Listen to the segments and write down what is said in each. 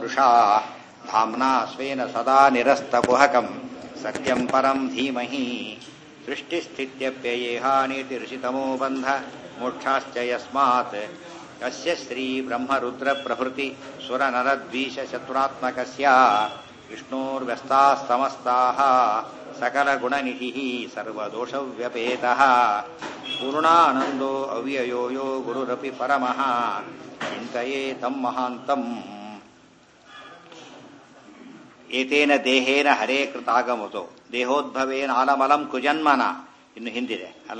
पूरुषा धाम्ना स्वेन सदा निरस्तकुहकम् सत्यम् परम् धीमहि सृष्टिस्थित्यप्ययेहानीतिर्षितमो बन्ध मोक्षाश्च यस्मात् यस्य श्रीब्रह्मरुद्रप्रभृति सुरनरद्वीषशत्रुरात्मकस्य विष्णोर्व्यस्ताः समस्ताः सकलगुणनिधिः सर्वदोषव्यपेतः पूर्णानन्दो अव्ययो यो गुरुरपि परमः चिन्तये तम् महान्तम् ಏತೇನ ದೇಹೇನ ಹರೇ ಕೃತಾಗಮುತೋ ದೇಹೋದ್ಭವೇನ ಆಲಮಲಂ ಕುಜನ್ಮನ ಇನ್ನು ಹಿಂದಿದೆ ಅಲ್ಲ.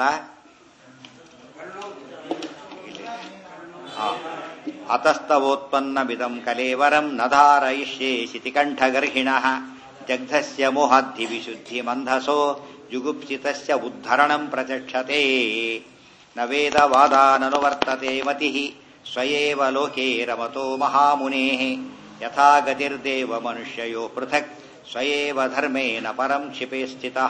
ಅತಸ್ತವೋತ್ಪನ್ನಮಿದಂ ಕಲೇವರಂ ನಧಾರಯಿಷ್ಯೇ ಶಿತಿಕಂಠಗರ್ಹಿಣಃ ಜಗ್ಧಸ್ಯ ಮೋಹಾದ್ಧಿ ವಿಶುದ್ಧಿ ಮಂಧಸೋ ಜುಗುಪ್ಸಿತಸ್ಯ ಉದ್ಧರಣಂ ಪ್ರಚಕ್ಷತೆ ನ ವೇದವಾದಾನನುವರ್ತತೆ ಮತಿಃ ಸ್ವಯೇವ ಲೋಕೆ ರಮತೋ ಮಹಾಮುನೇಃ ಯಥಾ ಗತಿರ್ದೇವ ಮನುಷ್ಯಯೋ ಪೃಥಕ್ ಸ್ವಯೇವ ಧರ್ಮೇನ ಪರಂ ಕ್ಷಿಪೆ ಸ್ಥಿತಃ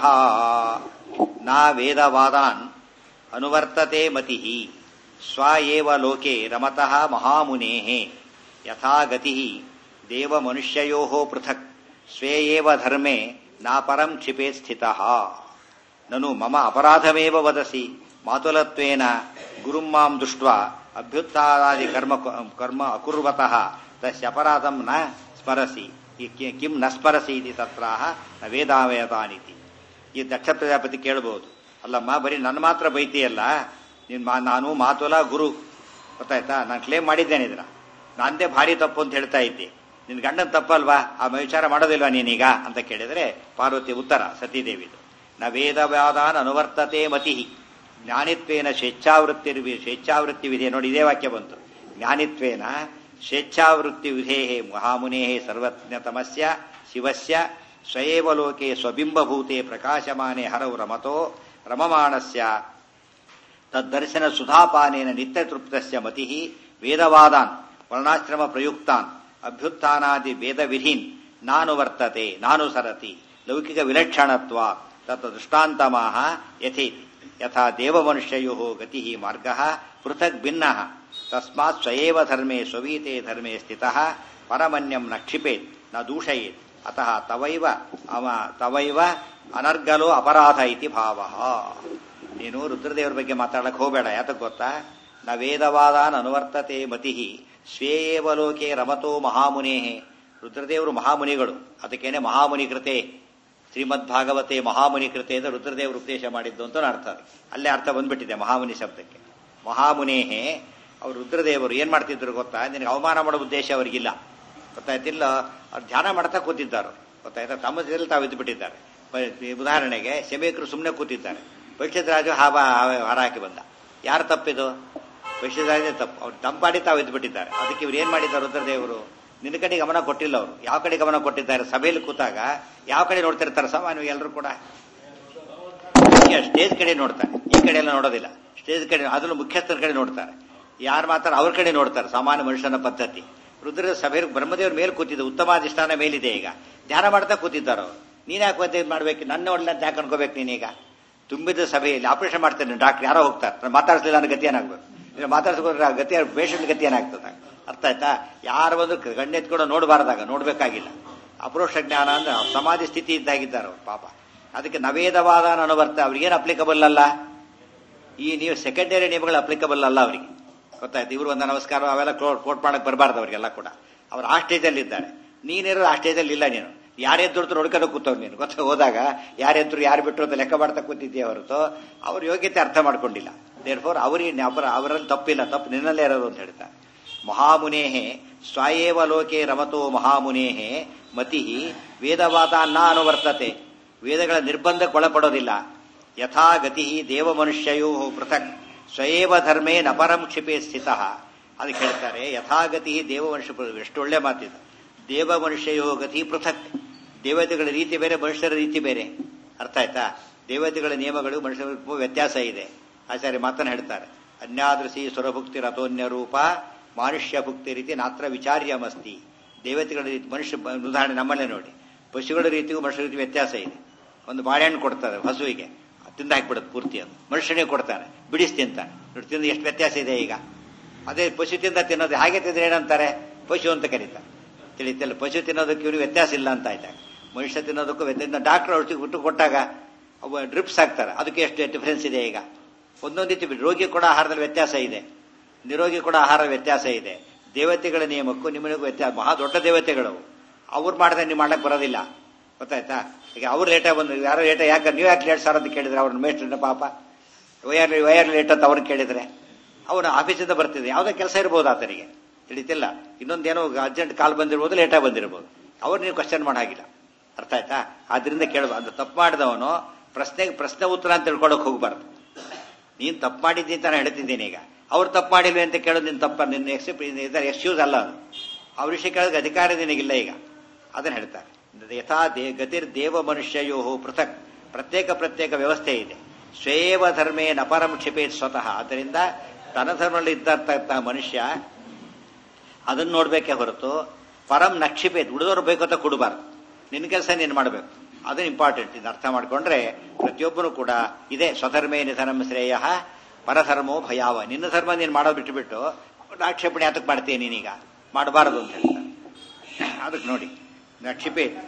ನ ವೇದವಾದಾನ್ ಅನುವರ್ತತೆ ಮತಿಃ ಸ್ವ ಏವ ಲೋಕೆ ರಮತಃ ಮಹಾಮುನೇಃ ಯಥಾ ಗತಿಃ ದೇವ ಮನುಷ್ಯಯೋ ಪೃಥಕ್ ಸ್ವೇ ಏವ ಧರ್ಮೇ ನ ಪರಂ ಕ್ಷಿಪೆ ಸ್ಥಿತಃ ನನು ಮಮ ಅಪರಾಧಮೇವ ವದಸಿ ಮಾತುಲತ್ವೇನ ಗುರುಂ ಮಾಂ ದೃಷ್ಟ್ವಾ ಅಭ್ಯುತ್ಥಾನಾದಿ ಕರ್ಮ ಅಕುರ್ವತಃ ತಸ್ಯ ಅಪರಾಧಂ ನ ಸ್ಮರಸಿ ಕಿಂ ನ ಸ್ಮರಸಿ ಇತಿ ತತ್ರಾಹ ನ ವೇದಾವೇದಾನಿತಿ. ಈ ದಕ್ಷ ಪ್ರಜಾಪತಿ ಕೇಳಬಹುದು, ಅಲ್ಲಮ್ಮ ಬರೀ ನನ್ನ ಮಾತ್ರ ಬೈತಿಯಲ್ಲ, ನಾನು ಮಾತುಲ ಗುರು ಗೊತ್ತಾಯ್ತಾ, ನಾನು ಕ್ಲೇಮ್ ಮಾಡಿದ್ದೇನೆ ಇದನ್ನ, ನಂದೇ ಭಾರಿ ತಪ್ಪು ಅಂತ ಹೇಳ್ತಾ ಇದ್ದೆ, ನಿನ್ ಗಂಡನ ತಪ್ಪಲ್ವಾ, ಆ ವಿಚಾರ ಮಾಡೋದಿಲ್ವಾ ನೀನೀಗ ಅಂತ ಕೇಳಿದರೆ ಪಾರ್ವತಿ ಉತ್ತರ ಸತೀದೇವಿದು. ನ ವೇದವಾದಾನ್ ಅನುವರ್ತತೆ ಮತಿ ಜ್ಞಾನಿತ್ವೇನ ಸ್ವೇಚ್ಛಾವೃತ್ತಿ ವಿಧೆ. ನೋಡಿ ಇದೇ ವಾಕ್ಯ ಬಂತು, ಜ್ಞಾನಿತ್ವೇನ ಸ್ವೇಚ್ಛಾವೃತ್ತಿ ವಿಧೇ ಮಹಾಮುನೇ ಸರ್ವಜ್ಞತಮಸ್ಯ ಶಿವಸ್ಯ ಸ್ವಯೇವ ಲೋಕೆ ಸ್ವಬಿಂಬಭೂತೆ ಪ್ರಕಾಶಮಾನೆ ಹರೌ ರಮತೋ ರಮಮಾಣಸ್ಯ ತದ್ದರ್ಶನ ಸುಧಾಪಾನೇನ ನಿತ್ಯತೃಪ್ತಸ್ಯ ಮತಿಃ ವೇದವಾದಾನ್ ವರ್ಣಾಶ್ರಮ ಪ್ರಯುಕ್ತಾನ್ ಅಭ್ಯುತ್ಥಾನಾದಿ ವೇದವಿಧೀನ್ ನಾನುವರ್ತತೆ ನಾನುಸರತಿ ಲೌಕಿಕ ವಿಲಕ್ಷಣತ್ವಾ ತತ್ ದೃಷ್ಟಾಂತಮಾಹ ಯಥೇತಿ ಯಥಾ ದೇವಮನುಷ್ಯಯೋ ಗತಿ ಮಾರ್ಗಃ ಪೃಥಕ್ ಭಿನ್ನಃ ತಸ್ಮಾತ್ ಸ್ವಯೇವ ಧರ್ಮೇ ಸ್ವವೀತೆ ಧರ್ಮೇ ಸ್ಥಿತಃ ಪರಮನ್ಯಂ ನ ಕ್ಷಿಪೇತ್ ನ ದೂಷಯೇತ್ ಅತಃ ತವೈವ ಅನರ್ಗಲೋ ಅಪರಾಧ ಇತಿ ಭಾವಃ. ನೀನು ರುದ್ರದೇವರ ಬಗ್ಗೆ ಮಾತಾಡಕ್ಕೆ ಹೋಗಬೇಡ, ಯಾತಕ್ಕೆ ಗೊತ್ತಾ, ನ ವೇದವಾದಾನ್ ಅನುವರ್ತತೆ ಮತಿಃ ಸ್ವೇಯೇವ ಲೋಕೆ ರಮತೋ ಮಹಾಮುನೇಃ. ರುದ್ರದೇವರು ಮಹಾಮುನಿಗಳು, ಅದಕ್ಕೇನೆ ಮಹಾಮುನಿ ಕೃತೆ ಶ್ರೀಮದ್ ಭಾಗವತೆ ಮಹಾಮುನಿ ಕೃತೆ ಅಂತ ರುದ್ರದೇವರು ಉಪದೇಶ ಮಾಡಿದ್ದು ಅಂತ ಅರ್ಥ. ಅಲ್ಲೇ ಅರ್ಥ ಬಂದ್ಬಿಟ್ಟಿದೆ ಮಹಾಮುನಿ ಶಬ್ದಕ್ಕೆ. ಮಹಾಮುನೇಹೇ ಅವರು ರುದ್ರದೇವರು ಏನ್ ಮಾಡ್ತಿದ್ರು ಗೊತ್ತಾ, ನಿನಗೆ ಅವಮಾನ ಮಾಡೋ ಉದ್ದೇಶ ಅವರಿಗಿಲ್ಲ, ಗೊತ್ತಾಯ್ತಿಲ್ಲ, ಅವ್ರು ಧ್ಯಾನ ಮಾಡ್ತಾ ಕೂತಿದ್ದಾರೆ, ಗೊತ್ತಾಯ್ತಾ, ತಮ್ಮ ಜೊತೆಲಿ ತಾವು ಇದ್ದುಬಿಟ್ಟಿದ್ದಾರೆ. ಉದಾಹರಣೆಗೆ ಶಮೀಕರು ಸುಮ್ಮನೆ ಕೂತಿದ್ದಾರೆ, ಪರೀಕ್ಷಿತರಾಜು ಹೊರ ಹಾಕಿ ಬಂದ, ಯಾರು ತಪ್ಪಿದು, ಪರೀಕ್ಷಿತರಾಜೇ ತಪ್ಪು, ಅವ್ರು ತಂಪಾಡಿ ತಾವು ಇದ್ದುಬಿಟ್ಟಿದ್ದಾರೆ. ಅದಕ್ಕೆ ಇವ್ರು ಏನ್ ಮಾಡಿದ್ದಾರೆ ರುದ್ರದೇವರು, ನಿನ್ನ ಕಡೆ ಗಮನ ಕೊಟ್ಟಿಲ್ಲ, ಅವರು ಯಾವ ಕಡೆ ಗಮನ ಕೊಟ್ಟಿದ್ದಾರೆ, ಸಭೆಯಲ್ಲಿ ಕೂತಾಗ ಯಾವ ಕಡೆ ನೋಡ್ತಿರ್ತಾರೆ ಸಾಮಾನ್ಯವಾಗಿ ಎಲ್ಲರೂ ಕೂಡ, ಸ್ಟೇಜ್ ಕಡೆ ನೋಡ್ತಾರೆ, ಈ ಕಡೆ ಎಲ್ಲ ನೋಡೋದಿಲ್ಲ, ಸ್ಟೇಜ್ ಕಡೆ ಅದನ್ನು ಮುಖ್ಯಸ್ಥರ ಕಡೆ ನೋಡ್ತಾರೆ, ಯಾರು ಮಾತಾಡ ಅವ್ರ ಕಡೆ ನೋಡ್ತಾರೆ, ಸಾಮಾನ್ಯ ಮನುಷ್ಯನ ಪದ್ಧತಿ. ರುದ್ರ ಸಭೆಯಲ್ಲಿ ಬ್ರಹ್ಮದೇವ್ರ ಮೇಲೆ ಕೂತಿದ್ದು, ಉತ್ತಮಾಧಿಷ್ಠಾನ ಮೇಲಿದೆ, ಈಗ ಧ್ಯಾನ ಮಾಡ್ತಾ ಕೂತಿದ್ದಾರೆ ಅವರು. ನೀನ್ ಯಾಕೆ ಮಾಡ್ಬೇಕು, ನನ್ನ ಒಳ್ಳೆ ಅಂತ ಯಾಕೆ ಅನ್ಕೋಬೇಕು ನೀನೀಗ, ತುಂಬಿದ ಸಭೆಯಲ್ಲಿ ಆಪರೇಷನ್ ಮಾಡ್ತೇನೆ ಡಾಕ್ಟರ್ ಯಾರೋ ಹೋಗ್ತಾರೆ, ನಾನು ಮಾತಾಡಿಸ್ಲಿಲ್ಲ ನನ್ನ ಗತಿ ಏನಾಗ್ಬೇಕು, ಮಾತಾಡ್ಸ್ಕೊಂಡ್ರೆ ಗತಿ ಪೇಷಂಟ್ ಗತಿ ಏನಾಗ್ತದೆ, ಅರ್ಥ ಆಯ್ತಾ. ಯಾರು ಬಂದು ಗಣ್ಣೆತ್ಕೊಂಡು ನೋಡಬಾರ್ದಾಗ ನೋಡ್ಬೇಕಾಗಿಲ್ಲ, ಅಪರೋಕ್ಷ ಜ್ಞಾನ ಅಂದ್ರೆ ಸಮಾಧಿ ಸ್ಥಿತಿ ಇದ್ದಾಗಿದ್ದಾರೆ ಅವ್ರು ಪಾಪ. ಅದಕ್ಕೆ ನವೇದವಾದಾನ ಅನುವರ್ತ ಅವ್ರಿಗೇನು ಅಪ್ಲಿಕಬಲ್ ಅಲ್ಲ, ಈ ನೀವು ಸೆಕೆಂಡರಿ ನಿಯಮಗಳು ಅಪ್ಲಿಕಬಲ್ ಅಲ್ಲ ಅವರಿಗೆ, ಗೊತ್ತಾಯ್ತು. ಇವರು ಒಂದು ನಮಸ್ಕಾರ ಅವೆಲ್ಲ ಕೋಟ್ ಮಾಡಕ್ ಬರಬಾರ್ದು ಅವರಿಗೆಲ್ಲ ಕೂಡ. ಅವ್ರು ಆ ಸ್ಟೇಜಲ್ಲಿ ಇದ್ದಾರೆ, ನೀನಿರೋದು ಆ ಸ್ಟೇಜಲ್ಲಿ ಇಲ್ಲ, ನೀನು ಯಾರೆದ್ರು ನೋಡ್ಕೊಂಡು ಕೂತವ್ರು ನೀನು, ಗೊತ್ತ ಹೋದಾಗ ಯಾರೆದ್ರು ಯಾರು ಬಿಟ್ಟರು ಅಂತ ಲೆಕ್ಕ ಮಾಡ್ತಾ ಕೂತಿದ್ದೀಯ ಹೊರತು ಅವ್ರ ಯೋಗ್ಯತೆ ಅರ್ಥ ಮಾಡ್ಕೊಂಡಿಲ್ಲ. ದೇರ್ಫೋರ್ ಅವರಲ್ಲಿ ತಪ್ಪಿಲ್ಲ, ತಪ್ಪು ನಿನ್ನಲ್ಲೇ ಇರೋದು ಅಂತ ಹೇಳ್ತಾರೆ. ಮಹಾಮುನೇಃ ಸ್ವಯೇವ ಲೋಕೆ ರಮತೋ ಮಹಾಮುನೇಃ ಮತಿಃ ವೇದವಾದಾನ್ನ ಅನುವರ್ತತೆ, ವೇದಗಳ ನಿರ್ಬಂಧಕ್ಕೊಳಪಡೋದಿಲ್ಲ. ಯಥಾ ಗತಿ ದೇವ ಮನುಷ್ಯಯೋ ಪೃಥಕ್ ಸ್ವಯೇವ ಧರ್ಮೇ ನಪರಂ ಕ್ಷಿಪೆ ಸ್ಥಿತಃ. ಅದಕ್ಕೆ ಹೇಳ್ತಾರೆ ಯಥಾಗತಿ ದೇವ ಮನುಷ್ಯ, ಎಷ್ಟು ಒಳ್ಳೆ ಮಾತಿದೆ. ದೇವ ಮನುಷ್ಯಯೋ ಗತಿ ಪೃಥಕ್, ದೇವತೆಗಳ ರೀತಿ ಬೇರೆ ಮನುಷ್ಯರ ರೀತಿ ಬೇರೆ, ಅರ್ಥ ಆಯ್ತಾ. ದೇವತೆಗಳ ನಿಯಮಗಳು ಮನುಷ್ಯರ ವ್ಯತ್ಯಾಸ ಇದೆ. ಆಚಾರ್ಯ ಮಾತನ್ನು ಹೇಳ್ತಾರೆ, ಅನ್ಯಾದೃಶಿ ಸುರಭುಕ್ತಿ ರಥೋನ್ಯ ರೂಪ ಮಾನುಷ್ಯ ಭುಕ್ತಿ ರೀತಿ ನಾತ್ರ ವಿಚಾರ್ಯಮಸ್ತಿ. ದೇವತೆಗಳ ರೀತಿ ಮನುಷ್ಯ, ಉದಾಹರಣೆ ನಮ್ಮಲ್ಲೇ ನೋಡಿ, ಪಶುಗಳ ರೀತಿಗೂ ಮನುಷ್ಯರ ರೀತಿ ವ್ಯತ್ಯಾಸ ಇದೆ. ಒಂದು ಬಾಳೆಹಣ್ಣು ಕೊಡ್ತಾರೆ ಹಸುವಿಗೆ, ತಿಂದು ಹಾಕಿಬಿಡುತ್ತೆ ಪೂರ್ತಿ, ಅದು ಮನುಷ್ಯನಿಗೆ ಕೊಡ್ತಾನೆ ಬಿಡಿಸಿ ತಿಂತಾನೆ. ನೋಡಿ ತಿಂದು ಎಷ್ಟು ವ್ಯತ್ಯಾಸ ಇದೆ ಈಗ. ಅದೇ ಪಶು ತಿಂದ ತಿನ್ನೋದು ಹಾಗೆ ತಿಂದ್ರೆ ಏನಂತಾರೆ, ಪಶು ಅಂತ ಕರೀತಾರೆ. ತಿಳಿತಿಲ್ಲ. ಪಶು ತಿನ್ನೋದಕ್ಕೆ ಇವನಿಗೆ ವ್ಯತ್ಯಾಸ ಇಲ್ಲ ಅಂತ ಆಯ್ತಾಗ, ಮನುಷ್ಯ ತಿನ್ನೋದಕ್ಕೂ ವ್ಯತ್ಯಾಸ. ಡಾಕ್ಟರ್ ಔಷಧಿ ಬಿಟ್ಟು ಕೊಟ್ಟಾಗ ಡ್ರಿಪ್ಸ್ ಹಾಕ್ತಾರೆ, ಅದಕ್ಕೆ ಎಷ್ಟು ಡಿಫರೆನ್ಸ್ ಇದೆ. ಈಗ ಒಂದೊಂದಿತ್ತು ರೋಗಿ ಕೂಡ ಆಹಾರದಲ್ಲಿ ವ್ಯತ್ಯಾಸ ಇದೆ, ನಿರೋಗಿ ಕೂಡ ಆಹಾರ ವ್ಯತ್ಯಾಸ ಇದೆ. ದೇವತೆಗಳ ನಿಯಮಕ್ಕೂ ನಿಮಗೂ ವ್ಯತ್ಯಾಸ. ಮಹಾ ದೊಡ್ಡ ದೇವತೆಗಳು ಅವ್ರು ಮಾಡಿದ್ರೆ ನೀವು ಮಾಡಕ್ ಬರೋದಿಲ್ಲ, ಗೊತ್ತಾಯ್ತಾ? ಈಗ ಅವ್ರು ಲೇಟಾಗಿ ಬಂದು ಯಾರೋ ಯಾಕೆ ನೀವು ಯಾಕೆ ಲೇಟ್ ಸರ್ ಅಂತ ಕೇಳಿದ್ರೆ ಅವ್ರನ್ನ ಮೇಷ್ಟ್ರನ್ನ ಪಾಪ ವಯರ್ ಲೇಟ್ ಅಂತ ಅವ್ರನ್ನ ಕೇಳಿದ್ರೆ ಅವನು ಆಫೀಸಿಂದ ಬರ್ತಿದ್ದೆ, ಯಾವುದೇ ಕೆಲಸ ಇರ್ಬೋದು ಆತನಿಗೆ, ತಿಳಿತಿಲ್ಲ. ಇನ್ನೊಂದೇನೋ ಅರ್ಜೆಂಟ್ ಕಾಲ್ ಬಂದಿರ್ಬೋದು, ಲೇಟಾಗಿ ಬಂದಿರ್ಬೋದು, ಅವ್ರು ನೀವು ಕ್ವಶನ್ ಮಾಡಾಗಿಲ್ಲ. ಅರ್ಥ ಆಯ್ತಾ? ಆದ್ರಿಂದ ಕೇಳಬಾರ್ದು. ಅದು ತಪ್ಪು ಮಾಡಿದವನು ಪ್ರಶ್ನೆ ಉತ್ತರ ಅಂತ ತಿಳ್ಕೊಳಕ್ ಹೋಗ್ಬಾರ್ದು. ನೀನ್ ತಪ್ಪು ಮಾಡಿದ್ದಿ ಅಂತ ನಾನು ಹೇಳ್ತಿದ್ದೀನಿ. ಈಗ ಅವ್ರು ತಪ್ಪು ಮಾಡಿಲ್ವಿ ಅಂತ ಕೇಳೋದು ನಿನ್ ತಪ್ಪ, ನಿನ್ನ ಎಕ್ಸ್ಕ್ಯೂಸ್ ಅಲ್ಲ ಅದು. ಅವ್ರ ವಿಷಯ ಕೇಳೋದಕ್ಕೆ ಅಧಿಕಾರ ನಿನಗಿಲ್ಲ. ಈಗ ಅದನ್ನ ಹೇಳ್ತಾರೆ. ಯಥಾ ಗತಿರ್ ದೇವ ಮನುಷ್ಯಯೋ ಪೃಥಕ್, ಪ್ರತ್ಯೇಕ ವ್ಯವಸ್ಥೆ ಇದೆ. ಸ್ವೇವ ಧರ್ಮೇ ನಪರಂ ಕ್ಷಿಪೇತ್ ಸ್ವತಃ. ಆದ್ದರಿಂದ ತನ್ನ ಧರ್ಮದಲ್ಲಿ ಇದ್ದಂತಹ ಮನುಷ್ಯ ಅದನ್ನ ನೋಡ್ಬೇಕೇ ಹೊರತು ಪರಂ ನಕ್ಷಿಪೇತ್, ಉಳಿದವ್ರು ಬೇಕು ಅಂತ ಕೊಡಬಾರ್ದು. ನಿನ್ನ ಕೆಲಸ ನೀನು ಮಾಡಬೇಕು, ಅದನ್ನ ಇಂಪಾರ್ಟೆಂಟ್. ಇದನ್ನ ಅರ್ಥ ಮಾಡ್ಕೊಂಡ್ರೆ ಪ್ರತಿಯೊಬ್ಬರು ಕೂಡ ಇದೆ. ಸ್ವಧರ್ಮೇ ನಿಧನಂ ಶ್ರೇಯ ಪರಧರ್ಮೋ ಭಯಾವ. ನಿನ್ನ ಧರ್ಮ ನೀನು ಮಾಡೋದು ಬಿಟ್ಟುಬಿಟ್ಟು ಆಕ್ಷೇಪಣೆ ಯಾತಕ್ಕೆ ಮಾಡ್ತೀನಿ ನೀನೀಗ, ಮಾಡಬಾರದು ಅಂತ ಹೇಳ್ತಾರೆ. ಅದಕ್ಕೆ ನೋಡಿ ನಕ್ಷಿಪೇತ್.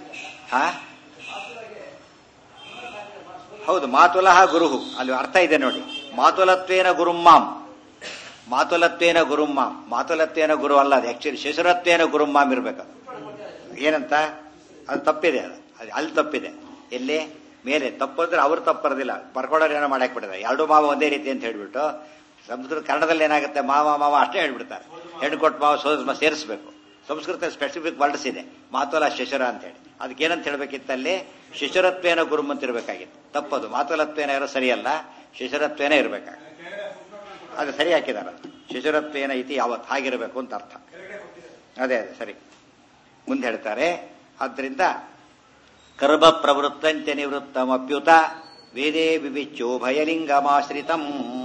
ಹೌದು, ಮಾತುಲಹ ಗುರುಹು, ಅಲ್ಲಿ ಅರ್ಥ ಇದೆ ನೋಡಿ. ಮಾತುಲತ್ವೇನ ಗುರುಮ್ಮಾಂ, ಮಾತುಲತ್ವೇನ ಗುರುಮ್ಮಾಂ, ಮಾತುಲತ್ವೇನ ಗುರು ಅಲ್ಲ ಅದು, ಆಕ್ಚುಲಿ ಶಿಶುರತ್ವೇನ ಗುರುಮ್ಮಾಂ ಇರ್ಬೇಕು. ಏನಂತ ಅದು ತಪ್ಪಿದೆ, ಅದು ಅಲ್ಲಿ ತಪ್ಪಿದೆ. ಎಲ್ಲಿ ಮೇಲೆ ತಪ್ಪಂದ್ರೆ ಅವ್ರು ತಪ್ಪರದಿಲ್ಲ, ಬರ್ಕೊಡೋರು ಏನೋ ಮಾಡಕ್ ಬಿಡ್ತಾರೆ. ಎರಡು ಮಾವ ಒಂದೇ ರೀತಿ ಅಂತ ಹೇಳ್ಬಿಟ್ಟು ಸಂಸ್ಕೃತ ಕನ್ನಡದಲ್ಲಿ ಏನಾಗುತ್ತೆ, ಮಾವ ಅಷ್ಟೇ ಹೇಳ್ಬಿಡ್ತಾರೆ. ಹೆಣ್ಣು ಕೊಟ್ಟು ಮಾವ ಸೇರಿಸಬೇಕು. ಸಂಸ್ಕೃತ ಸ್ಪೆಸಿಫಿಕ್ ವರ್ಡ್ಸ್ ಇದೆ, ಮಾತುಲ ಶಿಶುರ ಅಂತ ಹೇಳಿ. ಅದಕ್ಕೇನಂತ ಹೇಳ್ಬೇಕಿತ್ತಲ್ಲಿ, ಶಿಶುರತ್ವೇನ ಗುರುಮ್ ಅಂತ ಇರ್ಬೇಕಾಗಿತ್ತು. ತಪ್ಪದು, ಮಾತುಲತ್ವೇನ ಇರೋ ಸರಿಯಲ್ಲ, ಶಿಶುರತ್ವೇನ ಇರ್ಬೇಕಾಗ. ಅದು ಸರಿ ಹಾಕಿದಾರ, ಶಿಶುರತ್ವೇನ ಇತಿ ಯಾವತ್ ಹಾಗಿರಬೇಕು ಅಂತ ಅರ್ಥ. ಅದೇ ಸರಿ. ಮುಂದೆ ಹೇಳ್ತಾರೆ, ಆದ್ರಿಂದ ಕರ್ಮ ಪ್ರವೃತ್ತಂತೆ ನಿವೃತ್ತಮಪ್ಯುತ ವೇದೇ ವಿವಿಚ್ಚೋ ಭಯಲಿಂಗಮಾಶ್ರಿತಂ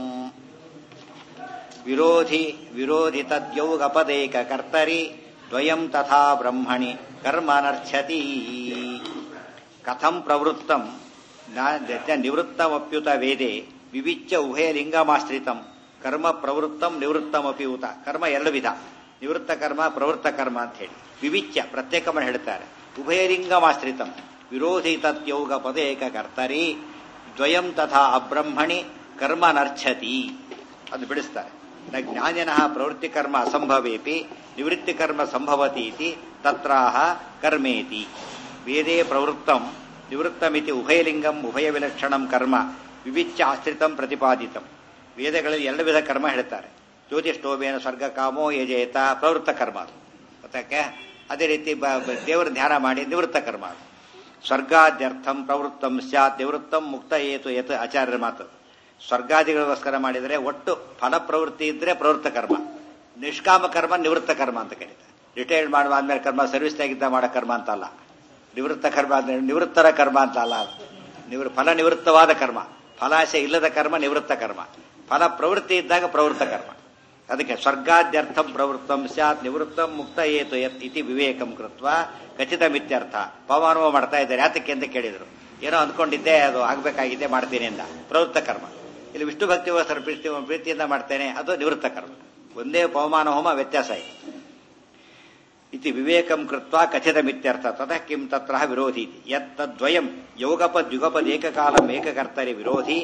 ವಿರೋಧಿ ತದ್ಯೌಗಪದೇಕ ಕರ್ತರಿ ದ್ವಯಂ ತಥಾ ಬ್ರಹ್ಮಣಿ ಕರ್ಮ ನರ್ಚ್ಯತಿ. ಕಥಂ ಪ್ರವೃತ್ತಂ ನಿವೃತ್ತಮಪ್ಯುತ ವೇದೆ ವಿವಿಚ್ಯ ಉಭಯಲಿಂಗಮಾಶ್ರಿತಂ ಕರ್ಮ ಪ್ರವೃತ್ತಂ ನಿವೃತ್ತಮಪಿ ಉತ. ಕರ್ಮ ಎರಡು ವಿಧ, ನಿವೃತ್ತ ಕರ್ಮ ಪ್ರವೃತ್ತ ಕರ್ಮ ಅಂತ ಹೇಳಿ. ವಿವಿಚ್ಯ ಪ್ರತ್ಯೇಕವನ್ನು ಹೇಳ್ತಾರೆ. ಉಭಯಲಿಂಗಮಾಶ್ರಿತಂ ವಿರೋಧಿ ತತ್ಯೌಗ ಪದೇಕ ಕರ್ತರಿ ದ್ವಯಂ ತಥಾ ಅಬ್ರಹ್ಮಣಿ ಕರ್ಮ ನರ್ಚ್ಯತಿ. ಅದು ಬಿಡಿಸ್ತಾರೆ. ನ ಜ್ಞಾನಿನಃ ಪ್ರವೃತ್ತಿ ಕರ್ಮ ಅಸಂಭವೇಪಿ ನಿವೃತ್ತಿ ಕರ್ಮ ಸಂಭವತಿ ಇತಿ ತತ್ರಾಹ ಕರ್ಮೇತಿ. ವೇದೇ ಪ್ರವೃತ್ತಂ ನಿವೃತ್ತಮಿತಿ ಉಭಯಲಿಂಗಂ ಉಭಯ ವಿಲಕ್ಷಣಂ ಕರ್ಮ ವಿವಿಚ್ಯ ಆಶ್ರಿತಂ ಪ್ರತಿಪಾದಿತಂ. ವೇದಗಳಲ್ಲಿ ಎರಡು ವಿಧ ಕರ್ಮ ಹೇಳ್ತಾರೆ. ಜ್ಯೋತಿಷ್ಠೋಮೇನ ಸ್ವರ್ಗ ಕಾಮೋ ಯಜೇತ ಪ್ರವೃತ್ತ ಕರ್ಮ ಅದು ಗೊತ್ತಕ್ಕೆ. ಅದೇ ರೀತಿ ದೇವರ ಧ್ಯಾನ ಮಾಡಿ ನಿವೃತ್ತ ಕರ್ಮ ಅದು. ಸ್ವರ್ಗಾದ್ಯರ್ಥಂ ಪ್ರವೃತ್ತಂ ಸ್ಯಾತ್ ನಿವೃತ್ತಂ ಮುಕ್ತ ಏತು ಯತ್ ಆಚಾರ್ಯರ ಮಾತು. ಸ್ವರ್ಗಾದಿಗಳಿಗೋಸ್ಕರ ಮಾಡಿದರೆ ಒಟ್ಟು ಫಲ ಪ್ರವೃತ್ತಿ ಇದ್ರೆ ಪ್ರವೃತ್ತ ಕರ್ಮ, ನಿಷ್ಕಾಮ ಕರ್ಮ ನಿವೃತ್ತ ಕರ್ಮ ಅಂತ ಕರೀತಾರೆ. ರಿಟೈರ್ಡ್ ಮಾಡುವಾದ್ಮೇಲೆ ಕರ್ಮ, ಸರ್ವಿಸ್ ಆಗಿದ್ದ ಮಾಡೋ ಕರ್ಮ ಅಂತ ಅಲ್ಲ. ನಿವೃತ್ತ ಕರ್ಮ ಅಂದ್ರೆ ನಿವೃತ್ತರ ಕರ್ಮ ಅಂತ ಅಲ್ಲ. ಫಲ ನಿವೃತ್ತವಾದ ಕರ್ಮ, ಫಲಾಶೆ ಇಲ್ಲದ ಕರ್ಮ ನಿವೃತ್ತ ಕರ್ಮ, ಫಲ ಪ್ರವೃತ್ತಿ ಇದ್ದಾಗ ಪ್ರವೃತ್ತ ಕರ್ಮ. ಅದಕ್ಕೆ ಸ್ವರ್ಗಾದ್ಯರ್ಥಂ ಪ್ರವೃತ್ತಂ ಸ್ಯಾತ್ ನಿವೃತ್ತಂ ಮುಕ್ತ ಏತು ಯತ್ ಇತಿ ವಿವೇಕಂ ಕೃತ್ವ ಖಚಿತ ಮಿತ್ಯರ್ಥ. ಪವಮಾನವ ಮಾಡ್ತಾ ಇದ್ದಾರೆ, ಯಾತಕ್ಕೆ ಅಂತ ಕೇಳಿದ್ರು. ಏನೋ ಅಂದ್ಕೊಂಡಿದ್ದೆ, ಅದು ಆಗ್ಬೇಕಾಗಿದೆ, ಮಾಡ್ತೀನಿ ಅಂದ, ಪ್ರವೃತ್ತ ಕರ್ಮ. ಇಲ್ಲಿ ವಿಷ್ಣು ಭಕ್ತಿಗೋಸ್ಕರ ಪ್ರೀತಿಯಿಂದ ಮಾಡ್ತೇನೆ, ಅದು ನಿವೃತ್ತ ಕರ್ಮ. ಒಂದೇ ಪವಮಾನ ಹೋಮ, ವ್ಯತ್ಯಾಸ ಇದೆ. ಇತಿ ವಿವೇಕಂ ಕೃತ್ವ ಖಚಿತ ಮಿತ್ಯರ್ಥ. ತತಃ ಕಿಂ ತತ್ರ ವಿರೋಧಿ ಯತ್ ತದ್ವಯಂ ಯೋಗಪದ್ ಯುಗಪದ್ ಏಕಕಾಲಂ ಏಕಕರ್ತರಿ ವಿರೋಧಿ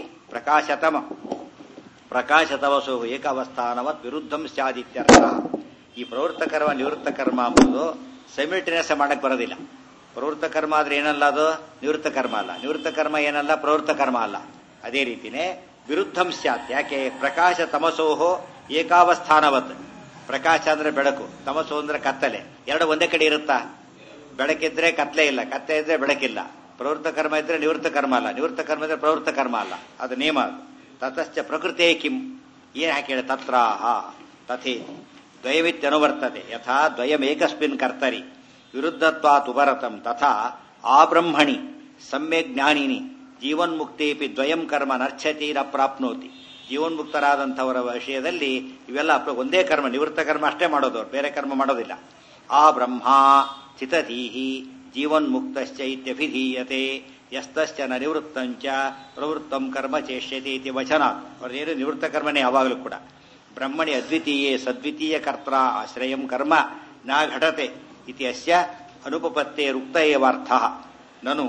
ಪ್ರಕಾಶತವಸು ಏಕಾವಸ್ಥಾನವತ್ ವಿರುದ್ಧಂ ಸ್ಯಾದಿತ್ಯರ್ಥ. ಈ ಪ್ರವೃತ್ತ ಕರ್ಮ ನಿವೃತ್ತ ಕರ್ಮ ಎಂಬುದು ಸೈಮಿಲ್ಟೇನಿಯಸ್ ಮಾಡಕ್ ಬರೋದಿಲ್ಲ. ಪ್ರವೃತ್ತ ಕರ್ಮ ಆದ್ರೆ ಏನಲ್ಲ, ಅದು ನಿವೃತ್ತ ಕರ್ಮ ಅಲ್ಲ. ನಿವೃತ್ತ ಕರ್ಮ ಏನಲ್ಲ, ಪ್ರವೃತ್ತ ಕರ್ಮ ಅಲ್ಲ. ಅದೇ ರೀತಿನೇ ವಿರುದ್ಧಂ ಸ್ಯಾತ್. ಯಾಕೆ? ಪ್ರಕಾಶ ತಮಸೋಹೋ ಏಕಾವಸ್ಥಾನವತ್. ಪ್ರಕಾಶ ಅಂದ್ರೆ ಬೆಳಕು, ತಮಸೋ ಅಂದ್ರೆ ಕತ್ತಲೆ. ಎರಡು ಒಂದೇ ಕಡೆ ಇರುತ್ತಾ? ಬೆಳಕಿದ್ರೆ ಕತ್ಲೆ ಇಲ್ಲ, ಕತ್ಲೆ ಇದ್ರೆ ಬೆಳಕಿಲ್ಲ. ಪ್ರವೃತ್ತ ಕರ್ಮ ಇದ್ರೆ ನಿವೃತ್ತ ಕರ್ಮ ಅಲ್ಲ, ನಿವೃತ್ತ ಕರ್ಮ ಇದ್ರೆ ಪ್ರವೃತ್ತ ಕರ್ಮ ಅಲ್ಲ. ಅದು ನಿಯಮ. ತತಶ್ಚ ಪ್ರಕೃತೇ ಕಿಂ, ಏನ್ ಹಾಕಿ ತತ್ರಾಹ ತಥೇ ದ್ವಯಮಿತ್ಯನುವರ್ತತೆ. ಯಥಾ ದ್ವಯಮೇಕಸ್ಮಿನ್ ಕರ್ತರಿ ವಿರುದ್ಧತ್ವಾತ್ ಉಪರತಂ ತಥಾ ಆಬ್ರಹ್ಮಣಿ ಸಮ್ಯಕ್ ಜ್ಞಾನಿನಿ ಜೀವನ್ಮುಕ್ತೇಪಿ ದ್ವಯಂ ಕರ್ಮ ನರ್ಚ್ಯತಿ ನ ಪ್ರಾಪ್ನೋತಿ. ಜೀವನ್ಮುಕ್ತರಾದಂಥವರ ವಿಷಯದಲ್ಲಿ ಇವೆಲ್ಲ ಒಂದೇ ಕರ್ಮ, ನಿವೃತ್ತ ಕರ್ಮ ಅಷ್ಟೇ ಮಾಡೋದು, ಬೇರೆ ಕರ್ಮ ಮಾಡೋದಿಲ್ಲ. ಆ ಬ್ರಹ್ಮ ಚಿತತೀಹಿ ಜೀವನ್ಮುಕ್ತಶ್ಚ ಇತ್ಯಭಿಧೀಯತೆ ಯಸ್ತಶ್ಚ ನ ನಿವೃತ್ತಂಚ ಪ್ರವೃತ್ತಂ ಕರ್ಮ ಚೇಷ್ಯತೆ ಇತಿ ವಚನ. ಅವರೇನು ನಿವೃತ್ತ ಕರ್ಮನೇ ಯಾವಾಗಲೂ ಕೂಡ. ಬ್ರಹ್ಮಣಿ ಅದ್ವಿತೀಯೇ ಸದ್ವಿತೀಯ ಕರ್ತ ಆಶ್ರಯಂ ಕರ್ಮ ನ ಘಟತೆ ಇತಿ ಅಸ್ಯ ಅನುಪಪತ್ತೇರುಕ್ತ ಏವಾರ್ಥ ನನು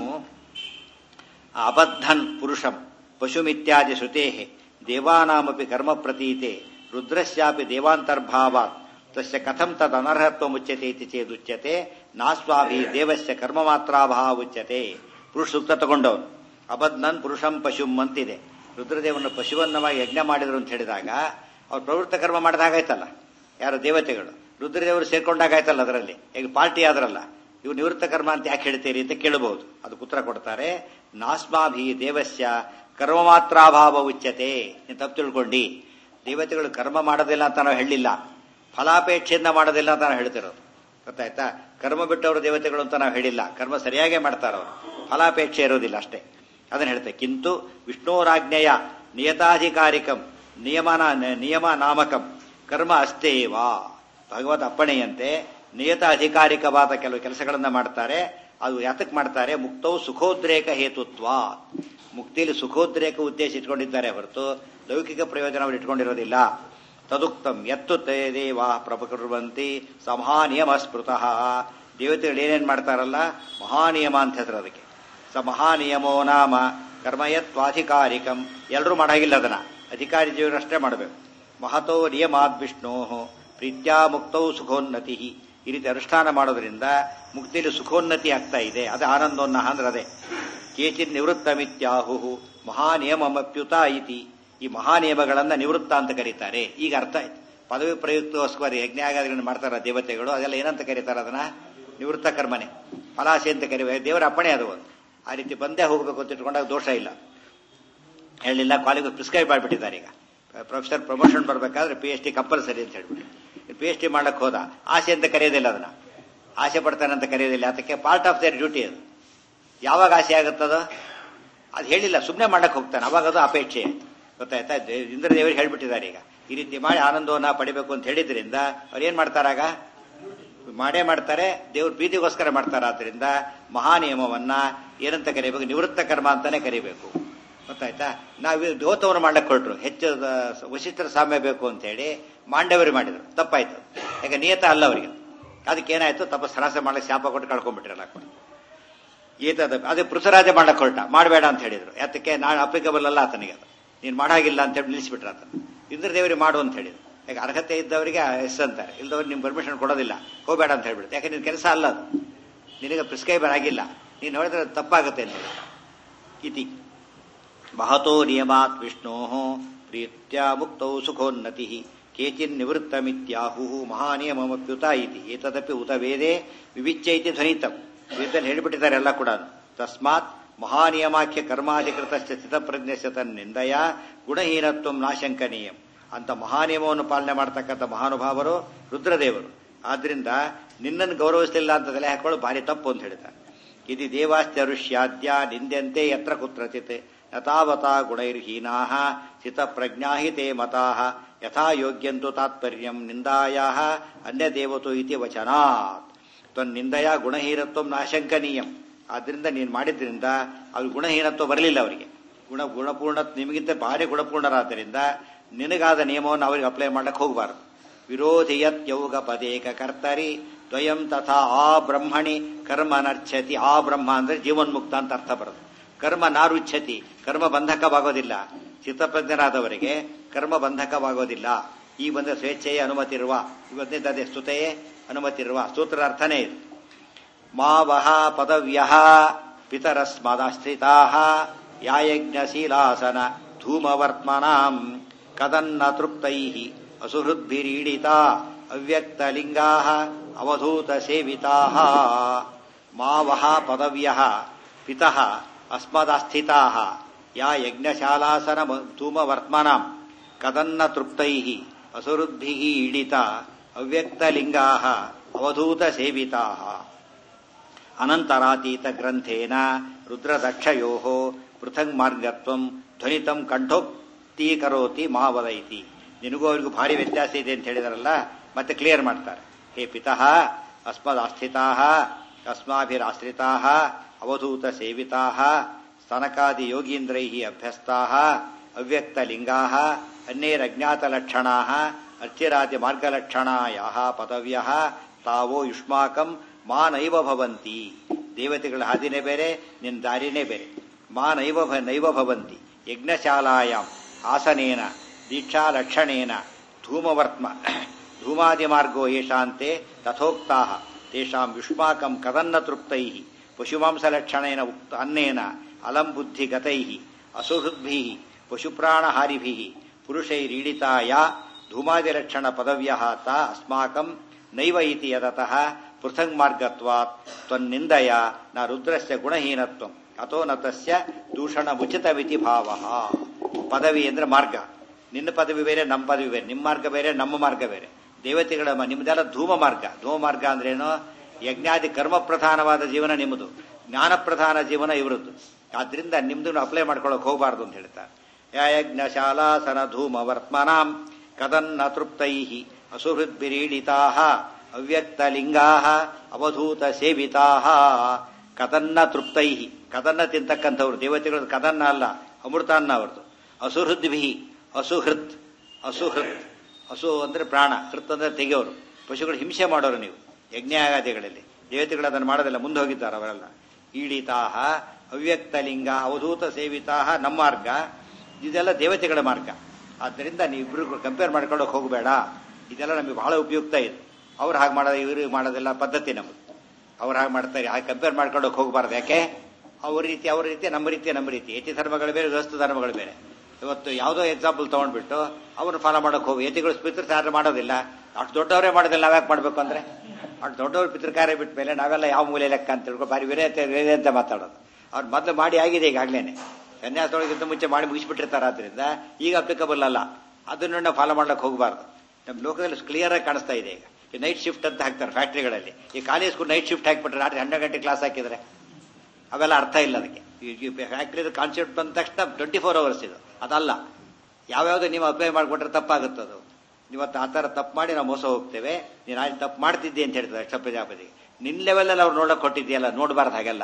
ಅಬದ್ಧನ್ ಪುರುಷಂ ಪಶುಮಿತ್ಯಾದಿ ಶ್ರುತೇಃ ದೇವಾನಾಮಪಿ ಕರ್ಮ ಪ್ರತೀತೆ ರುದ್ರಸ್ಯಾಪಿ ದೇವಾಂತರ್ಭಾವಾತ್ ತಸ್ಯ ಕಥಂ ತದನರ್ಹತ್ವಮುಚ್ಯತೆ ಇತಿ ಚೇದುಚ್ಯತೆ ನಾಸ್ವಾಭಿ ದೇವಸ್ಯ ಕರ್ಮ ಮಾತ್ರಾಭಾವುಚ್ಯತೆ. ಪುರುಷ ಸೂಕ್ತ ತಗೊಂಡವನು ಅಬದ್ಧನ್ ಪುರುಷಂ ಪಶುಂ ಅಂತಿದೆ. ರುದ್ರದೇವನ ಪಶುವನ್ನವಾಗಿ ಯಜ್ಞ ಮಾಡಿದ್ರು ಅಂತ ಹೇಳಿದಾಗ ಅವ್ರು ಪ್ರವೃತ್ತ ಕರ್ಮ ಮಾಡಿದಾಗಾಯ್ತಲ್ಲ, ಯಾರು ದೇವತೆಗಳು ರುದ್ರದೇವರು ಸೇರ್ಕೊಂಡಾಗಾಯ್ತಲ್ಲ, ಅದರಲ್ಲಿ ಈಗ ಪಾರ್ಟಿ ಆದ್ರಲ್ಲ, ಇವು ನಿವೃತ್ತ ಕರ್ಮ ಅಂತ ಯಾಕೆ ಹೇಳ್ತೀರಿ ಅಂತ ಕೇಳಬಹುದು. ಅದಕ್ಕೆ ಉತ್ತರ ಕೊಡ್ತಾರೆ, ನಾಸ್ಮಾಭಿ ದೇವಸ್ಯ ಕರ್ಮ ಮಾತ್ರಾಭಾವ ಉಚ್ಯತೆ. ನೀನು ತಪ್ಪು ತಿಳ್ಕೊಂಡಿ, ದೇವತೆಗಳು ಕರ್ಮ ಮಾಡೋದಿಲ್ಲ ಅಂತ ನಾವು ಹೇಳಿಲ್ಲ, ಫಲಾಪೇಕ್ಷೆಯಿಂದ ಮಾಡೋದಿಲ್ಲ ಅಂತ ನಾವು ಹೇಳ್ತಿರೋದು. ಗೊತ್ತಾಯ್ತಾ? ಕರ್ಮ ಬಿಟ್ಟವರು ದೇವತೆಗಳು ಅಂತ ನಾವು ಹೇಳಿಲ್ಲ, ಕರ್ಮ ಸರಿಯಾಗೇ ಮಾಡ್ತಾರವರು, ಫಲಾಪೇಕ್ಷೆ ಇರೋದಿಲ್ಲ ಅಷ್ಟೇ. ಅದನ್ನ ಹೇಳ್ತೇವೆ. ಕಿಂತು ವಿಷ್ಣೋರಾಜ್ಞೆಯ ನಿಯತಾಧಿಕಾರಿಕಂ ನಿಯಮ ನಾಮಕಂ ಕರ್ಮ ಅಸ್ತೇವಾ. ಭಗವದ್ ಅಪ್ಪಣೆಯಂತೆ ನಿಯತ ಅಧಿಕಾರಿಕವಾದ ಕೆಲವು ಕೆಲಸಗಳನ್ನ ಮಾಡ್ತಾರೆ. ಅದು ಯಾತಕ್ ಮಾಡ್ತಾರೆ? ಮುಕ್ತವು ಸುಖೋದ್ರೇಕ ಹೇತುತ್ವ. ಮುಕ್ತಿಯಲ್ಲಿ ಸುಖೋದ್ರೇಕ ಉದ್ದೇಶ ಇಟ್ಕೊಂಡಿದ್ದಾರೆ ಹೊರತು ಲೌಕಿಕ ಪ್ರಯೋಜನ ಅವರು ಇಟ್ಕೊಂಡಿರೋದಿಲ್ಲ. ತದುಕ್ತಂ ಯತ್ತು ತೇ ದೇವಾ ಪ್ರಭಕುರ್ವಂತಿ ಸಮಹಾನಿಯಮ ಸ್ಮೃತಃ. ದೇವತೆಗಳು ಏನೇನ್ ಮಾಡ್ತಾರಲ್ಲ ಮಹಾನಿಯಮ ಅಂತ ಹೆಸರು ಅದಕ್ಕೆ. ಸ ಮಹಾನಿಯಮೋ ನಾಮ ಕರ್ಮಯತ್ವಾಧಿಕಾರಿಕಂ. ಎಲ್ಲರೂ ಮಾಡಾಗಿಲ್ಲ, ಅದನ್ನ ಅಧಿಕಾರಿ ಜೀವನಷ್ಟೇ ಮಾಡಬೇಕು. ಮಹತೋ ನಿಯಮಾದ್ ವಿಷ್ಣೋ ಪ್ರೀತ್ಯಾ ಮುಕ್ತೌ ಸುಖೋನ್ನತಿ. ಈ ರೀತಿ ಅನುಷ್ಠಾನ ಮಾಡೋದ್ರಿಂದ ಮುಕ್ತಿಯಲ್ಲಿ ಸುಖೋನ್ನತಿ ಆಗ್ತಾ ಇದೆ. ಅದೇ ಆನಂದೋನ್ನಹ ಅಂದ್ರೆ ಅದೇ. ಕೇಚಿನ್ ನಿವೃತ್ತ ಮಿತ್ಯಾಹು ಮಹಾನಿಯಮಪ್ಯುತ ಇತಿ. ಈ ಮಹಾನಿಯಮಗಳನ್ನ ನಿವೃತ್ತ ಅಂತ ಕರೀತಾರೆ. ಈಗ ಅರ್ಥ ಆಯ್ತು. ಪದವಿ ಪ್ರಯುಕ್ತಗೋಸ್ಕರ ಯಜ್ಞಾಗಾದಿಗಳನ್ನು ಮಾಡ್ತಾರ ದೇವತೆಗಳು, ಅದೆಲ್ಲ ಏನಂತ ಕರೀತಾರೆ? ಅದನ್ನ ನಿವೃತ್ತ ಕರ್ಮನೆ, ಫಲಾಸೆ ಅಂತ ಕರಿಬೇಕು. ದೇವರ ಅಪ್ಪಣೆ ಅದು. ಆ ರೀತಿ ಬಂದೇ ಹೋಗಬೇಕು ಅಂತ ಇಟ್ಕೊಂಡಾಗ ದೋಷ ಇಲ್ಲ. ಹೇಳಿಲ್ಲ, ಕಾಲೇಜ್ ಪ್ರಿಸ್ಕ್ರೈಬ್ ಮಾಡಿಬಿಟ್ಟಿದ್ದಾರೆ. ಈಗ ಪ್ರೊಫೆಸರ್ ಪ್ರಮೋಷನ್ ಬರಬೇಕಾದ್ರೆ PhD ಕಂಪಲ್ಸರಿ ಅಂತ ಹೇಳ್ಬಿಟ್ಟು PhD ಮಾಡಕ್ ಹೋದ. ಆಸೆ ಅಂತ ಕರೆಯೋದಿಲ್ಲ, ಅದನ್ನ ಆಸೆ ಪಡ್ತಾನೆ ಅಂತ ಕರೆಯೋದಿಲ್ಲ. ಅದಕ್ಕೆ ಪಾರ್ಟ್ ಆಫ್ ದೇರ್ ಡ್ಯೂಟಿ ಅದು. ಯಾವಾಗ ಆಸೆ ಆಗುತ್ತದೋ ಅದು ಹೇಳಿಲ್ಲ, ಸುಮ್ಮನೆ ಮಾಡಕ್ ಹೋಗ್ತಾನೆ, ಅವಾಗ ಅದು ಅಪೇಕ್ಷೆ. ಗೊತ್ತಾಯ್ತಾ? ಇಂದ್ರದೇವರಿಗೆ ಹೇಳ್ಬಿಟ್ಟಿದ್ದಾರೆ. ಈಗ ಈ ರೀತಿ ಮಾಡಿ ಆನಂದವನ್ನ ಪಡಿಬೇಕು ಅಂತ ಹೇಳಿದ್ರಿಂದ ಅವ್ರು ಏನ್ ಮಾಡ್ತಾರಾಗ ಮಾಡೇ ಮಾಡ್ತಾರೆ. ದೇವ್ರ ಪ್ರೀತಿಗೋಸ್ಕರ ಮಾಡ್ತಾರ. ಆದ್ರಿಂದ ಮಹಾನಿಯಮವನ್ನ ಏನಂತ ಕರಿಬೇಕು? ನಿವೃತ್ತ ಕರ್ಮ ಅಂತಾನೆ ಕರಿಬೇಕು. ಗೊತ್ತಾಯ್ತಾ? ನಾವು ಗೋತವನ್ನು ಮಾಡಕ್ ಹೊರಟ್ರು, ಹೆಚ್ಚು ವಶಿಷ್ಠರ ಸಾಮ್ಯ ಬೇಕು ಅಂತ ಹೇಳಿ ಮಾಂಡವರು ಮಾಡಿದ್ರು, ತಪ್ಪಾಯ್ತು. ಯಾಕೆ ನಿಯತ ಅಲ್ಲ ಅವರಿಗೆ. ಅದಕ್ಕೇನಾಯ್ತು? ತಪಸ್ಸರಾಸ ಮಾಡಕ್ಕೆ ಶಾಪ ಕೊಟ್ಟು ಕಳ್ಕೊಂಡ್ಬಿಟ್ಟಿರಲ್ಲ. ಈತದ ಅದೇ ಪೃಥ್ವರಾಜ ಮಾಡಕ್ ಹೊರಟ, ಮಾಡಬೇಡ ಅಂತ ಹೇಳಿದ್ರು. ಯಾತಕ್ಕೆ? ನಾನು ಅಪ್ಲಿಕಬಲ್ ಅಲ್ಲ ಆತನಿಗೆ, ಅದು ನೀನ್ ಮಾಡಾಗಿಲ್ಲ ಅಂತ ಹೇಳಿ ನಿಲ್ಲಿಸ್ಬಿಟ್ರ ಆತನ. ಇಂದ್ರದೇವರಿಗೆ ಮಾಡು ಅಂತ ಹೇಳಿದ್ರು. ಯಾಕೆ ಅರ್ಹತೆ ಇದ್ದವರಿಗೆ ಎಸ್ ಅಂತಾರೆ, ಇಲ್ದವ್ರು ನಿಮ್ ಪರ್ಮಿಷನ್ ಕೊಡೋದಿಲ್ಲ, ಹೋಗಬೇಡ ಅಂತ ಹೇಳ್ಬಿಡುತ್ತೆ. ಯಾಕೆ ನಿನ್ ಕೆಲಸ ಅಲ್ಲ ಅದು, ನಿನಗೆ ಪ್ರಿಸ್ಕ್ರೈಬರ್ ಆಗಿಲ್ಲ, ನೀನು ಹೇಳಿದ್ರೆ ತಪ್ಪಾಗುತ್ತೆ ಅಂತ ಹೇಳಿ. ಇತಿ ಮಹತೋ ನಿಯಮಾತ್ ವಿಷ್ಣೋ ಪ್ರೀತ್ಯ ಮುಕ್ತೌ ಸುಖೋನ್ನತಿ ಕೇಚಿನ್ ನಿವೃತ್ತಮಿತ್ಯಾಹು ಮಹಾನಿಯಮಪ್ಯುತ ಇತಿ. ಏತದಪಿ ಉತ ವೇದೇ ವಿವಿಚ್ಯ ಇತಿ ಧ್ವನಿತಂ. ವೇದದಲ್ಲಿ ಹೇಳಿಬಿಟ್ಟಿದ್ದಾರೆ ಎಲ್ಲ ಕೂಡ. ತಸ್ಮಾತ್ ಮಹಾನಿಯಮಾಖ್ಯ ಕರ್ಮಾಧಿಕೃತ ಸ್ಥಿತಪ್ರಜ್ಞಸ್ಯ ತನ್ನಿಂದಯ ಗುಣಹೀನತ್ವ ನಾಶಂಕನೀಯಂ. ಅಂತ ಮಹಾನಿಯಮವನ್ನು ಪಾಲನೆ ಮಾಡ್ತಕ್ಕಂಥ ಮಹಾನುಭಾವರು ರುದ್ರದೇವರು. ಆದ್ರಿಂದ ನಿನ್ನನ್ನು ಗೌರವಿಸಲಿಲ್ಲ ಅಂತ ತಲೆ ಹಾಕೊಳ್ಳು ಭಾರಿ ತಪ್ಪು ಅಂತ ಹೇಳ್ತಾರೆ. ಇದು ದೇವಾಶ್ಚರುಷ್ಯಾದ್ಯ ನಿಂದ್ಯಂತೆ ಯತ್ರ ಕುತ್ರಚಿತ್ ಯಥಾವತಾ ಗುಣೈರ್ಹೀನಾ ಸ್ಥಿತಪ್ರಜ್ಞಾ ಹಿ ತೇ ಮತಾ ಯಥಾ ಯೋಗ್ಯಂತು ತಾತ್ಪರ್ಯಂ ನಿಂದಾಯಾ ಅನ್ಯದೇವತು ಇತಿ ವಚನಾತ್. ತ್ವನ್ನಿಂದಯ ಗುಣಹೀನತ್ವ ನಾಶಂಕನೀಯಂ. ಆದ್ರಿಂದ ನೀನು ಮಾಡಿದ್ರಿಂದ ಅವ್ರಿಗೆ ಗುಣಹೀನತ್ವ ಬರಲಿಲ್ಲ. ಅವರಿಗೆ ಗುಣಪೂರ್ಣ, ನಿಮಗಿಂತ ಭಾರಿ ಗುಣಪೂರ್ಣರಾದ್ದರಿಂದ ನಿನಗಾದ ನಿಯಮವನ್ನು ಅವರಿಗೆ ಅಪ್ಲೈ ಮಾಡಕ್ಕೆ ಹೋಗಬಾರದು. ವಿರೋಧಿಯತ್ಯೌಗ ಪದೇಕ ಕರ್ತರಿ ದ್ವಯಂ ತಥಾ ಆ ಬ್ರಹ್ಮಣಿ ಕರ್ಮ ನರ್ಚ್ಯತಿ. ಆ ಬ್ರಹ್ಮ ಅಂದ್ರೆ ಜೀವನ್ಮುಕ್ತ ಅಂತ ಅರ್ಥ ಬರೋದು. ಕರ್ಮ ನಾರುಚ್ಛತಿ, ಕರ್ಮ ಬಂಧಕವಾಗೋದಿಲ್ಲ. ಚಿತ್ತಪ್ರಜ್ಞರಾದವರಿಗೆ ಕರ್ಮ ಬಂಧಕವಾಗೋದಿಲ್ಲ. ಈ ಬಂದ ಸ್ವೇಚ್ಛೆಯೇ ಅನುಮತಿ ಇರುವ, ಇವತ್ತೇ ಸ್ತುತೆಯೇ ಅನುಮತಿ ಇರುವ ಸೂತ್ರ ಅರ್ಥನೇ ಇದು. ಮಾವಹ ಪದವ್ಯಃ ಪಿತರಸ್ಮದಾಶ್ರಿತಾಃ ಯಾಯಜ್ಞಶೀಲಾಸನ ಧೂಮವರ್ತ್ಮನಾಂ ಕದನ್ನ ತೃಪ್ತೈಃ ಅಸುಹೃದ್ಭಿರೀಡಿತಾ ಅವ್ಯಕ್ತಲಿಂಗಾಃ ಅವಧೂತ ಸೇವಿತಾಃ. ಮಾವಹ ಪದವ್ಯಃ ಪಿತಃ ಅಸ್ಮದಾಸ್ಥಿತಾಃ ಯಾ ಯಜ್ಞಶಾಲಾಸನ ಧೂಮವರ್ತ್ಮನಾಂ ಕದನ್ನ ತೃಪ್ತೈಃ ಅಸುಹೃದ್ಭಿಃ ಈಡಿತಾ ಅವ್ಯಕ್ತಲಿಂಗಾಃ ಅವಧೂತ ಸೇವಿತಾಃ. ಅನಂತರಾತೀತ ಗ್ರಂಥೇನ ರುದ್ರದಕ್ಷಯೋಃ ಪೃಥಂಗ್ ಮಾರ್ಗತ್ವಂ ಧ್ವನಿತಂ ಕಂಠೋಕ್ತೀಕರೋತಿ ಮಾವದೈತಿ. ನಿನಗೂ ಅವರಿಗೂ ಭಾರಿ ವ್ಯತ್ಯಾಸ ಇದೆ ಅಂತ ಹೇಳಿದಾರಲ್ಲ, ಮತ್ತೆ ಕ್ಲಿಯರ್ ಮಾಡ್ತಾರೆ. ಹೇ ಪಿತಃ ಅಸ್ಮದಾಸ್ಥಿತಾಃ ಅಸ್ಮಾಭಿರಾಶ್ರಿತಾಃ ಅವಧೂತ ಸೇವಿತಾಃ ಸ್ತನಕಾದಿ ಯೋಗೀಂದ್ರೈಃ ಅಭ್ಯಸ್ತಾಃ ಅವ್ಯಕ್ತಲಿಂಗಾಃ ಅನ್ಯೈರಜ್ಞಾತಲಕ್ಷಣಾಃ ಅರ್ಚಿರಾದಿ ಮಾರ್ಗಲಕ್ಷಣಾಯಾಃ ಪದವ್ಯಃ ತಾವೋ ಯುಷ್ಮಾಕಂ ನೈವ ಭವಂತಿ. ದೇವತೆಗಳ ಹಾದಿನೇ ಬೇರೆ, ನಿನ್ನ ದಾರಿನೇ ಬೇರೆ. ನೈವ ಭವಂತಿ ಯಜ್ಞಶಾಲಾಯಾಂ ಆಸನೇನ ದೀಕ್ಷಾ ಲಕ್ಷಣೇನ ಧೂಮವರ್ತ್ಮ ಧೂಮಾದಿ ಮಾರ್ಗೋ ಯೇಷಾಂತೆ ತಥೋಕ್ತಾಃ ತೇಷಾಂ ಯುಷ್ಮಾಕಂ ಕದನ್ನ ತೃಪ್ತೈಃ ಪಶುಮಾಂಸಲಕ್ಷಣೇನ ಉಕ್ತ ಅನ್ನೇನ ಅಲಂ ಬುದ್ಧಿ ಗತೈಃ ಅಸುಹೃದ್ಭಿಃ ಪಶುಪ್ರಾಣಹಾರಿಭಿಃ ಪುರುಷೈರೀಡಿತಾ ಯಾ ಧೂಮಾದಿಲಕ್ಷಣ ಪದವ್ಯಃ ತಾ ಅಸ್ಮಾಕಂ ನೈವ ಇತಿ ಯದತಃ ಪೃಥಂಗ್ ಮಾರ್ಗತ್ವಾತ್ ತ್ವನ್ನಿಂದಯ ನ ರುದ್ರಸ್ಯ ಗುಣಹೀನತ್ವಂ ಅಥೋ ನ ತಸ್ಯ ದೂಷಣಮುಚಿತವಿತಿ ಭಾವಃ. ಪದವಿ ಅಂದ್ರೆ ಮಾರ್ಗ. ನಿನ್ನ ಪದವಿ ಬೇರೆ, ನಮ್ಮ ಪದವಿ ಬೇರೆ, ನಿಮ್ಮ ಮಾರ್ಗ ಬೇರೆ, ನಮ್ಮ ಮಾರ್ಗ ಬೇರೆ. ದೇವತೆಗಳ ನಿಮ್ದೆಲ್ಲ ಧೂಮ ಮಾರ್ಗ. ಧೂಮ ಮಾರ್ಗ ಅಂದ್ರೇನು? ಯಜ್ಞಾದಿ ಕರ್ಮ ಪ್ರಧಾನವಾದ ಜೀವನ ನಿಮ್ಮದು, ಜ್ಞಾನ ಪ್ರಧಾನ ಜೀವನ ಇವರದ್ದು. ಆದ್ರಿಂದ ನಿಮ್ದು ಅಪ್ಲೈ ಮಾಡ್ಕೊಳ್ಳೋಕೆ ಹೋಗಬಾರ್ದು ಅಂತ ಹೇಳ್ತಾರೆ. ಯಜ್ಞಶಾಲಾಸನ ಧೂಮ ವರ್ತಮಾನಾಂ ಕದನ್ನ ತೃಪ್ತೈ ಅಸುಹೃದ್ಭಿರೀಡಿತಾ ಅವ್ಯಕ್ತಲಿಂಗಾ ಅವಧೂತ ಸೇವಿತಾ ಕದನ್ನ ತೃಪ್ತೈ. ಕದನ್ನ ತಿಂತಕ್ಕಂಥವ್ರು ದೇವತೆಗಳು. ಕದನ್ನ ಅಲ್ಲ, ಅಮೃತಾನ್ನ ಅವ್ರದ್ದು. ಅಸುಹೃದ್ಭಿ ಅಸುಹೃತ್ ಹಸು ಅಂದ್ರೆ ಪ್ರಾಣ, ಹೃತ್ ಅಂದ್ರೆ ತೆಗೆಯೋರು. ಪಶುಗಳು ಹಿಂಸೆ ಮಾಡೋರು ನೀವು ಯಜ್ಞಾಗಾದಿಗಳಲ್ಲಿ. ದೇವತೆಗಳು ಅದನ್ನು ಮಾಡೋದಿಲ್ಲ, ಮುಂದೆ ಹೋಗಿದ್ದಾರೆ ಅವರೆಲ್ಲ. ಈಡಿತಾಹ ಅವ್ಯಕ್ತಲಿಂಗ ಅವಧೂತ ಸೇವಿತಾಹ ನಮ್ಮ ಮಾರ್ಗ. ಇದೆಲ್ಲ ದೇವತೆಗಳ ಮಾರ್ಗ. ಆದ್ದರಿಂದ ನೀವಿಬ್ರು ಕಂಪೇರ್ ಮಾಡ್ಕೊಳ್ಳೋಕೆ ಹೋಗಬೇಡ. ಇದೆಲ್ಲ ನಮಗೆ ಬಹಳ ಉಪಯುಕ್ತ ಇದೆ. ಅವ್ರು ಹಾಗೆ ಮಾಡೋದು, ಇವ್ರಿಗೆ ಮಾಡೋದೆಲ್ಲ ಪದ್ಧತಿ ನಮ್ಮದು. ಅವ್ರು ಹಾಗೆ ಮಾಡ್ತಾರೆ, ಹಾಗೆ ಕಂಪೇರ್ ಮಾಡ್ಕೊಳ್ಳೋಕೆ ಹೋಗಬಾರ್ದು. ಯಾಕೆ? ಅವ್ರ ರೀತಿ ನಮ್ಮ ರೀತಿ. ಯತಿ ಧರ್ಮಗಳು ಬೇರೆ, ಗೃಹಸ್ಥ ಧರ್ಮಗಳು ಬೇರೆ. ಇವತ್ತು ಯಾವುದೋ ಎಕ್ಸಾಂಪಲ್ ತಗೊಂಡ್ಬಿಟ್ಟು ಅವ್ರು ಫಾಲೋ ಮಾಡೋಕೆ ಹೋಗಿ ಯತಿಗಳು ಪಿತೃಕಾರ್ಯ ಮಾಡೋದಿಲ್ಲ. ಅಷ್ಟು ದೊಡ್ಡವರೇ ಮಾಡೋದಿಲ್ಲ, ನಾವ್ಯಾಕೆ ಮಾಡ್ಬೇಕು ಅಂದ್ರೆ? ಅಷ್ಟು ದೊಡ್ಡವ್ರು ಪಿತೃಕಾರ್ಯ ಬಿಟ್ಟ ಮೇಲೆ ನಾವೆಲ್ಲ ಯಾವ ಮೂಲೆ ಲೆಕ್ಕ ಅಂತ ತಿಳ್ಕೊ ಬಾರಿ ವಿರೇ ಅಂತ ಮಾತಾಡೋದು. ಅವ್ರು ಮೊದಲು ಮಾಡಿ ಆಗಿದೆ ಈಗಾಗಲೇ. ಸನ್ಯಾಸದೊಳಗಿಂತ ಮುಂಚೆ ಮಾಡಿ ಮುಗಿಸ್ಬಿಟ್ಟಿರ್ತಾರೆ. ಆದ್ರಿಂದ ಈಗ ಅಪ್ಲಿಕಬಲ್ ಅಲ್ಲ. ಅದನ್ನು ನಾವು ಫಾಲೋ ಮಾಡ್ಲಿಕ್ಕೆ ಹೋಗಬಾರ್ದು. ನಮ್ಮ ಲೋಕದಲ್ಲಿ ಕ್ಲಿಯರ್ ಆಗಿ ಕಾಣಿಸ್ತಾ ಇದೆ. ಈಗ ಈ ನೈಟ್ ಶಿಫ್ಟ್ ಅಂತ ಹಾಕ್ತಾರೆ ಫ್ಯಾಕ್ಟ್ರಿಗಳಲ್ಲಿ. ಈ ಕಾಲೇಜ್ ಸ್ಕೂಲ್ ನೈಟ್ ಶಿಫ್ಟ್ ಹಾಕಿಬಿಟ್ರೆ ರಾತ್ರಿ 12 ಗಂಟೆ ಕ್ಲಾಸ್ ಹಾಕಿದ್ರೆ ಅವೆಲ್ಲ ಅರ್ಥ ಇಲ್ಲ. ಅದಕ್ಕೆ ಫ್ಯಾಕ್ಟ್ರಿ ಕಾನ್ಸೆಪ್ಟ್ ಬಂದ ತಕ್ಷಣ 24 hours ಇದು. ಅದಲ್ಲ. ಯಾವ್ಯಾವ್ದು ನೀವು ಅಪ್ಲೈ ಮಾಡಿಕೊಟ್ರೆ ತಪ್ಪಾಗುತ್ತದು. ಇವತ್ತು ಆ ಥರ ತಪ್ಪು ಮಾಡಿ ನಾವು ಮೋಸ ಹೋಗ್ತೇವೆ. ನೀನು ಅಲ್ಲಿ ತಪ್ಪು ಮಾಡ್ತಿದ್ದೆ ಅಂತ ಹೇಳ್ತಾರೆ ದಕ್ಷ ಪ್ರಜಾಪತಿಗೆ. ನಿನ್ನ ಲೆವೆಲಲ್ಲಿ ಅವ್ರು ನೋಡಕ್ ಕೊಟ್ಟಿದ್ಯಲ್ಲ, ನೋಡಬಾರ್ದು ಹಾಗೆಲ್ಲ.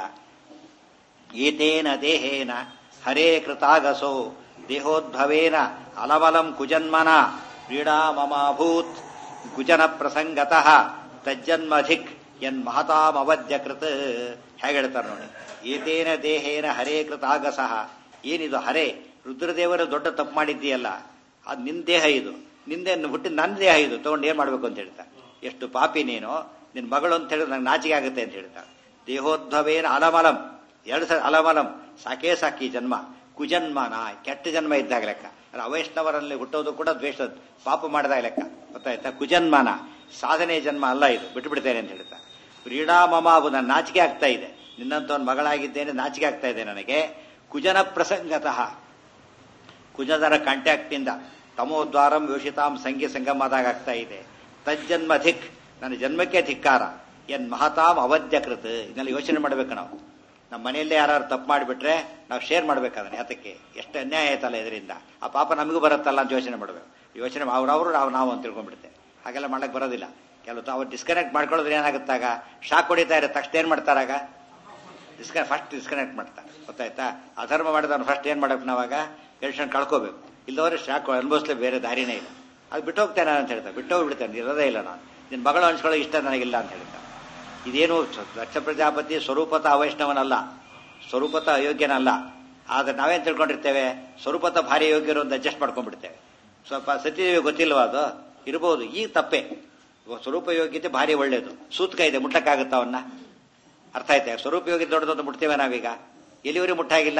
ಏತೇನ ದೇಹೇನ ಹರೇ ಕೃತಾಗಸೋ ದೇಹೋದ್ಭವೇನ ಅಲಮಲಂ ಕುಜನ್ಮನ ಕ್ರೀಡಾ ಮಮಾಭೂತ್ ಕುಜನ ಪ್ರಸಂಗತಃ ತಜ್ಜನ್ಮಧಿಕ್ ಎನ್ ಮಹತಾಮವದ್ಯಕೃತ್. ಹೇಗೆ ಹೇಳ್ತಾರೆ ನೋಡಿ. ಏತೇನ ದೇಹೇನ ಹರೇ ಕೃತಾಗಸಃ. ಏನಿದು ಹರೇ? ರುದ್ರದೇವರು ದೊಡ್ಡ ತಪ್ಪು ಮಾಡಿದ್ದೀಯಲ್ಲ, ಅದು ನಿನ್ನ ದೇಹ. ಇದು ನಿಂದೆ ಹುಟ್ಟಿದ ನನ್ನ ದೇಹ. ಇದು ತಗೊಂಡು ಏನ್ ಮಾಡ್ಬೇಕು ಅಂತ ಹೇಳ್ತಾರೆ. ಎಷ್ಟು ಪಾಪಿ ನೀನು, ನಿನ್ ಮಗಳು ಅಂತ ಹೇಳಿದ್ರೆ ನಂಗೆ ನಾಚಿಕೆ ಆಗುತ್ತೆ ಅಂತ ಹೇಳ್ತಾರೆ. ದೇಹೋದ್ಭವೇನ ಅಲಮಲಂ, 2 ಸಲ ಅಲಮಲಂ, ಸಾಕೇ ಸಾಕಿ ಜನ್ಮ. ಕುಜನ್ಮನ, ಕೆಟ್ಟ ಜನ್ಮ ಇದ್ದಾಗ ಲೆಕ್ಕ. ಅವೈಷ್ಣವರಲ್ಲಿ ಹುಟ್ಟೋದು ಕೂಡ ದ್ವೇಷ ಪಾಪ ಮಾಡಿದಾಗ ಲೆಕ್ಕ. ಗೊತ್ತಾಯ್ತಾ? ಕುಜನ್ಮನ, ಸಾಧನೆ ಜನ್ಮ ಅಲ್ಲ ಇದು, ಬಿಟ್ಟು ಬಿಡ್ತೇನೆ ಅಂತ ಹೇಳ್ತಾರೆ. ಕ್ರೀಡಾ ಮಮಾಬು, ನನ್ನ ನಾಚಿಕೆ ಆಗ್ತಾ ಇದೆ. ನಿನ್ನಂತ ಒಂದು ಮಗಳಾಗಿದ್ದೇನೆ, ನಾಚಿಕೆ ಆಗ್ತಾ ಇದೆ ನನಗೆ. ಕುಜನ ಪ್ರಸಂಗತಃ, ಕುಜದರ ಕಾಂಟ್ಯಾಕ್ಟ್ ಇಂದ ತಮೋದ್ವಾರಂ ಯೋಷಿತಾಂ ಸಂಖ್ಯೆ ಸಂಗಮದಾಗ ಆಗ್ತಾ ಇದೆ. ತಜ್ಜನ್ಮ ಧಿಕ್, ನನ್ನ ಜನ್ಮಕ್ಕೆ ಧಿಕ್ಕಾರ. ಎನ್ ಮಹತಾಂ ಅವಧ್ಯಕೃತ್. ಇದನ್ನೆಲ್ಲ ಯೋಚನೆ ಮಾಡ್ಬೇಕು ನಾವು. ನಮ್ಮ ಮನೆಯಲ್ಲೇ ಯಾರು ತಪ್ಪು ಮಾಡಿಬಿಟ್ರೆ ನಾವು ಶೇರ್ ಮಾಡ್ಬೇಕಾದ್ರೆ ಯಾತಕ್ಕೆ? ಎಷ್ಟು ಅನ್ಯಾಯ ಆಯ್ತಲ್ಲ ಇದರಿಂದ. ಆ ಪಾಪ ನಮಗೂ ಬರುತ್ತಲ್ಲ ಅಂತ ಯೋಚನೆ ಮಾಡ್ಬೇಕು. ಯೋಚನೆ ಅವ್ರವರು ನಾವು ಅಂತ ತಿಳ್ಕೊಂಡ್ಬಿಡ್ತೇವೆ. ಹಾಗೆಲ್ಲ ಮಾಡಕ್ ಬರೋದಿಲ್ಲ. ಕೆಲವು ಅವ್ರು ಡಿಸ್ಕನೆಕ್ಟ್ ಮಾಡ್ಕೊಳ್ಳೋದ್ರೆ ಏನಾಗುತ್ತಾಗ, ಶಾಕ್ ಹೊಡಿತಾ ಇರೋ ತಕ್ಷಣ ಏನ್ ಮಾಡ್ತಾರಾಗ? ಫಸ್ಟ್ ಡಿಸ್ಕನೆಕ್ಟ್ ಮಾಡ್ತಾರೆ. ಗೊತ್ತಾಯ್ತಾ? ಅಧರ್ಮ ಮಾಡಿದವನು ಫಸ್ಟ್ ಏನ್ ಮಾಡ್ಬೇಕು ನಾವಾಗ? ಟೆನ್ಷನ್ ಕಳ್ಕೋಬೇಕು. ಇಲ್ಲದವ್ರೆ ಶಾಕ್ ಅನುಭವಿಸ್ಲೇ, ಬೇರೆ ದಾರಿನೇ ಇಲ್ಲ. ಅದು ಬಿಟ್ಟು ಹೋಗ್ತೇನೆ ಅಂತ ಹೇಳ್ತಾರೆ. ಬಿಟ್ಟು ಹೋಗ್ಬಿಡ್ತೇನೆ, ಇರೋದೇ ಇಲ್ಲ ನಾನು. ನಿನ್ನ ಮಗಳು ಅನ್ಸ್ಕೊಳ್ಳೋ ಇಷ್ಟ ನನಗಿಲ್ಲ ಅಂತ ಹೇಳ್ತಾರೆ. ಇದೇನು ದಕ್ಷ ಪ್ರಜಾಪತಿ ಸ್ವರೂಪತ ಅವೈಷ್ಣವನಲ್ಲ, ಸ್ವರೂಪತ ಅಯೋಗ್ಯನಲ್ಲ. ಆದ್ರೆ ನಾವೇನ್ ತಿಳ್ಕೊಂಡಿರ್ತೇವೆ? ಸ್ವರೂಪತ ಭಾರಿ ಯೋಗ್ಯರು ಅಂತ ಅಡ್ಜಸ್ಟ್ ಮಾಡ್ಕೊಂಡ್ಬಿಡ್ತೇವೆ. ಸ್ವಲ್ಪ ಸತ್ಯದೇವಿ ಗೊತ್ತಿಲ್ವಾ? ಅದು ಇರ್ಬೋದು. ಈಗ ತಪ್ಪೇ. ಸ್ವರೂಪ ಯೋಗ್ಯತೆ ಭಾರಿ ಒಳ್ಳೇದು. ಸೂತ್ಕ ಇದೆ, ಮುಟ್ಟಕ್ಕಾಗುತ್ತ ಅವನ್ನ? ಅರ್ಥ ಆಯ್ತಾ? ಸ್ವರೂಪ ಯೋಗ್ಯತೆ ದೊಡ್ಡದು ಮುಟ್ತೇವೆ ನಾವೀಗ. ಎಲ್ಲಿವರೆಗೂ ಮುಟ್ಟಾಗಿಲ್ಲ,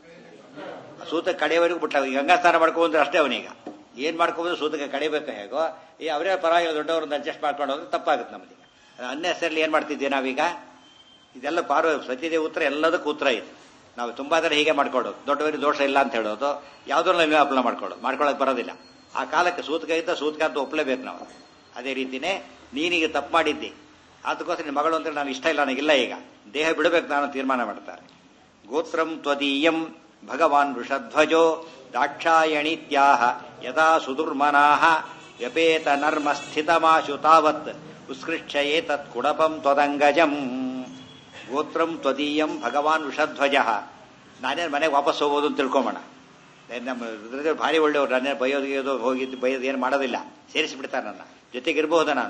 ಸೂತ ಕಡೆಯವರೆಗೂ ಮುಟ್ಟಾಗ. ಗಂಗಾ ಸ್ನಾನ ಮಾಡ್ಕೊಂಡ್ರೆ ಅಷ್ಟೇ ಅವನೀಗ. ಏನ್ ಮಾಡ್ಕೊಂಡ್ರೆ ಸೂತಕ ಕಡಿಬೇಕು ಹೇಗೋ, ಅವರೇ ಪರವಾಗಿಲ್ಲ ದೊಡ್ಡವ್ರನ್ನ ಅಡ್ಜಸ್ಟ್ ಮಾಡ್ಕೊಂಡು ಹೋದ್ರೆ ತಪ್ಪಾಗುತ್ತೆ ನಮ್ದೀಗ. ಅನ್ನೆಸರಲ್ಲಿ ಏನ್ ಮಾಡ್ತಿದ್ದೆ ನಾವೀಗ? ಇದೆಲ್ಲ ಸತ್ಯದೇವ ಉತ್ತರ, ಎಲ್ಲದಕ್ಕೂ ಉತ್ತರ ಇದೆ. ನಾವು ತುಂಬಾ ಜನ ಹೀಗೆ ಮಾಡ್ಕೊಡೋದು, ದೊಡ್ಡವರಿಗೆ ದೋಷ ಇಲ್ಲ ಅಂತ ಹೇಳೋದು, ಯಾವ್ದ್ರಲ್ಲ ಅಪ್ಲೈ ಮಾಡ್ಕೊಳಕ್ ಬರೋದಿಲ್ಲ. ಆ ಕಾಲಕ್ಕೆ ಸೂತಕ ಇದ್ದ ಸೂತಕ ಅಂತ ಒಪ್ಲೇಬೇಕು ನಾವು. ಅದೇ ರೀತಿನೇ ನೀನೀಗ ತಪ್ಪು ಮಾಡಿದ್ದಿ, ಅದಕ್ಕೋಸ್ಕರ ನಿನ್ನ ಮಗಳು ಅಂದ್ರೆ ನಾನು ಇಷ್ಟ ಇಲ್ಲ, ನನಗಿಲ್ಲ, ಈಗ ದೇಹ ಬಿಡಬೇಕು ನಾನು ತೀರ್ಮಾನ ಮಾಡ್ತಾರೆ. ಗೋತ್ರಂ ತ್ವದೀಯಂ ಭಗವಾನ್ ವೃಷಧ್ವಜೋ ದಾಕ್ಷಾಯಣೀತ್ಯಾಹ ಯದಾ ಸುದುರ್ಮನಾಹ ವ್ಯಪೇತ ನರ್ಮ ಸ್ಥಿತಮಾಶು ತಾವತ್ ಉತ್ಕೃಷ್ಯ ಏತತ್ ಕುಡಪಂ ತ್ವದಂಗಜಂ. ಗೋತ್ರಂ ತ್ವದೀಯಂ ಭಗವಾನ್ ವೃಷಧ್ವಜ. ನಾನೇನು ಮನೆಗೆ ವಾಪಸ್ ಹೋಗೋದು ಅಂತ ತಿಳ್ಕೊಂಬೋಣ. ನಮ್ಮ ಭಾರಿ ಒಳ್ಳೆಯವರು, ನನ್ನೇ ಬೈಯೋದು ಹೋಗಿದ್ದು ಬೈಯೋದು ಏನು ಮಾಡೋದಿಲ್ಲ, ಸೇರಿಸಿಬಿಡ್ತಾರೆ. ನನ್ನ ಜೊತೆಗಿರ್ಬಹುದು ನಾನು.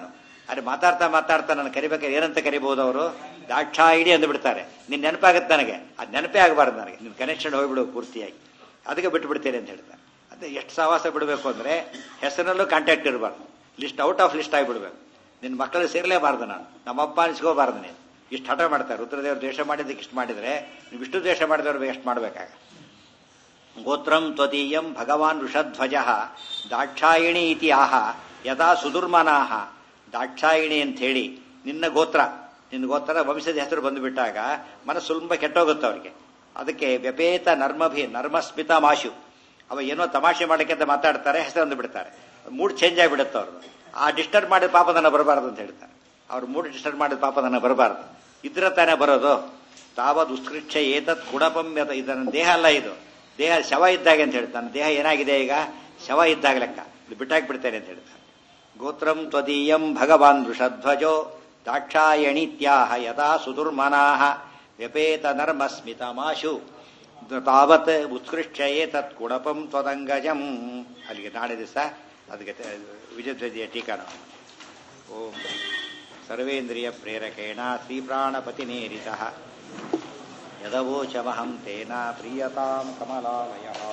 ಅರೆ ಮಾತಾಡ್ತಾ ಮಾತಾಡ್ತಾ ನಾನು ಕರಿಬೇಕಾದ್ರೆ ಏನಂತ ಕರಿಬಹುದು ಅವರು? ದಾಕ್ಷಾಯಿಣಿ ಅಂದು ಬಿಡ್ತಾರೆ. ನಿನ್ ನೆನಪಾಗುತ್ತೆ ನನಗೆ, ಅದು ನೆನಪೇ ಆಗಬಾರ್ದು ನನಗೆ, ನಿನ್ ಕನೆಕ್ಷನ್ ಹೋಗ್ಬಿಡು ಪೂರ್ತಿಯಾಗಿ, ಅದಕ್ಕೆ ಬಿಟ್ಟು ಬಿಡ್ತೇನೆ ಅಂತ ಹೇಳ್ತಾರೆ. ಅದೇ ಎಷ್ಟು ಸಹವಾಸ ಬಿಡಬೇಕು ಅಂದ್ರೆ ಹೆಸರಲ್ಲೂ ಕಾಂಟ್ಯಾಕ್ಟ್ ಇರಬಾರ್ದು, ಲಿಸ್ಟ್ ಔಟ್ ಆಫ್ ಲಿಸ್ಟ್ ಆಗಿಬಿಡ್ಬೇಕು. ನಿನ್ನ ಮಕ್ಕಳು ಸೇರಲೇಬಾರ್ದು, ನಾನು ನಮ್ಮಪ್ಪ ಅನಿಸ್ಕೋಬಾರ್ದು. ನೀನು ಇಷ್ಟು ಹಠ ಮಾಡ್ತಾರೆ. ರುದ್ರದೇವರು ದ್ವೇಷ ಮಾಡಿದ್ದಕ್ಕೆ ಇಷ್ಟು ಮಾಡಿದ್ರೆ ನೀವು ಇಷ್ಟು ದ್ವೇಷ ಮಾಡಿದವ್ರಿಗೆ ಎಷ್ಟು ಮಾಡ್ಬೇಕಾಗ? ಗೋತ್ರಂ ತ್ವದೀಯಂ ಭಗವಾನ್ ವೃಷಧ್ವಜ ದಾಕ್ಷಾಯಿಣಿ ಇತಿ ಆಹ ಯಥಾ ಸುದುರ್ಮನಾಹ. ದಾಕ್ಷಾಯಿಣಿ ಅಂತ ಹೇಳಿ ನಿನ್ನ ಗೋತ್ರ ವಂಶದ ಹೆಸರು ಬಂದುಬಿಟ್ಟಾಗ ಮನಸ್ಸು ಸ್ವಲ್ಪ ಕೆಟ್ಟೋಗುತ್ತೆ ಅವ್ರಿಗೆ. ಅದಕ್ಕೆ ವ್ಯಪೇತ ನರ್ಮಸ್ಮಿತ ಮಾಶು, ಅವ ಏನೋ ತಮಾಷೆ ಮಾಡಕ್ಕೆ ಅಂತ ಮಾತಾಡ್ತಾರೆ, ಹೆಸರು ಅಂದು ಬಿಡ್ತಾರೆ, ಮೂಡ್ ಚೇಂಜ್ ಆಗಿಬಿಡುತ್ತೆ ಅವ್ರದ್ದು. ಆ ಡಿಸ್ಟರ್ಬ್ ಮಾಡಿದ ಪಾಪದನ್ನ ಬರಬಾರದು ಅಂತ ಹೇಳ್ತಾರೆ. ಅವ್ರು ಮೂಡ್ ಡಿಸ್ಟರ್ಬ್ ಮಾಡಿದ ಪಾಪದನ್ನ ಬರಬಾರದು, ಇದ್ರ ತಾನೇ ಬರೋದು. ತಾವದ್ ಉತ್ಕೃಷ್ಟ ಏತತ್ ಕುಡಪಂ ಯತ. ಇದನ್ನ ದೇಹ ಅಲ್ಲ, ಇದು ದೇಹ ಶವ ಇದ್ದಾಗೆ ಅಂತ ಹೇಳ್ತಾನೆ. ದೇಹ ಏನಾಗಿದೆ ಈಗ? ಶವ ಇದ್ದಾಗ ಲೆಕ್ಕ, ಇದು ಬಿಟ್ಟಾಕ್ಬಿಡ್ತೇನೆ ಅಂತ ಹೇಳ್ತಾನೆ. ಗೋತ್ರಂ ತ್ವದೀಯಂ ಭಗವಾನ್ ವೃಷಧ್ವಜೋ ದಾಕ್ಷಾಯಣಿತ್ಯಾಹ ಯಥಾ ಸುದುರ್ಮನಾಹ ವ್ಯಪೇತ ನರ್ಮಸ್ಮಿತಮಾಶು ತಾವತ್ ಉತ್ಕೃಷ್ಟ ಏತತ್ ಕುಡಪಂ ತ್ವದಂಗಜಂ. ಅಲ್ಲಿಗೆ ನಾಳೆ ದಿವಸ ಅದಕ್ಕೆ ವಿಜಯಧ್ವಜೆಯ ಟೀಕಾಣ. ಓಂ ಸರ್ವೇಂದ್ರಿಯ ಪ್ರೇರಕೇಣ ಶ್ರೀಪ್ರಾಣಪತಿನೇರಿತಃ ಯದವೋಚಮಹಂ ತೇನ ಪ್ರೀಯತಾಂ ಕಮಲಾಲಯಃ.